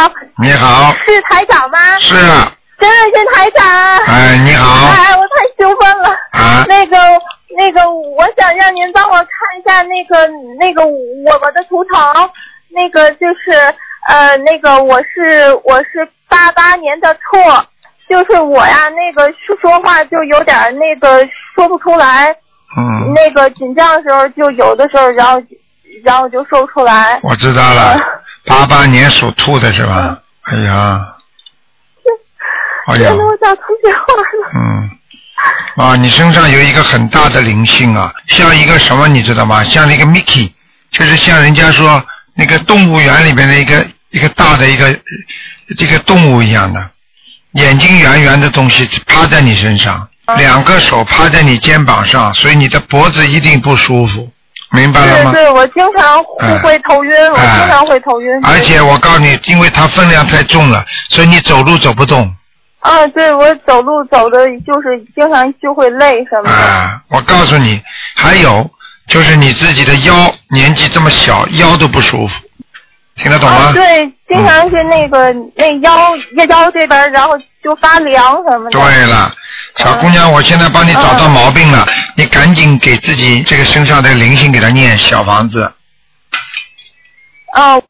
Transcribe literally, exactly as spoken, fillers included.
好。 你好。 是台长吗？ 是啊。 真的是台长。 哎，你好。 哎，我太兴奋了。 啊。 那个那个，我想让您帮我看一下那个那个我我的图腾，那个就是呃那个我是我是八八年的兔，就是我呀那个说说话就有点那个说不出来。 嗯。 那个紧张的时候就有的时候，然后然后就说不出来。 我知道了，八八、呃、年属兔的是吧？嗯、哎呀。哎呀， 我打通电话了。 嗯，啊，你身上有一个很大的灵性啊，像一个什么你知道吗？像那个 Mickey， 就是像人家说那个动物园里边的一个一个大的一个这个动物一样的，眼睛圆圆的东西趴在你身上，啊、两个手趴在你肩膀上，所以你的脖子一定不舒服。明白了吗？ 对对，我经常会头晕，哎、我经常会头晕。 而且我告诉你，因为它分量太重了，所以你走路走不动。 啊，对，我走路走的就是经常就会累什么的。 啊，我告诉你，还有就是你自己的腰，年纪这么小，腰都不舒服，听得懂吗？ 啊、对，经常是那个、嗯、那腰腰这边，然后就发凉什么的。 对了，小姑娘，我现在帮你找到毛病了，嗯、你赶紧给自己这个身上的灵性给他念小房子。 哦。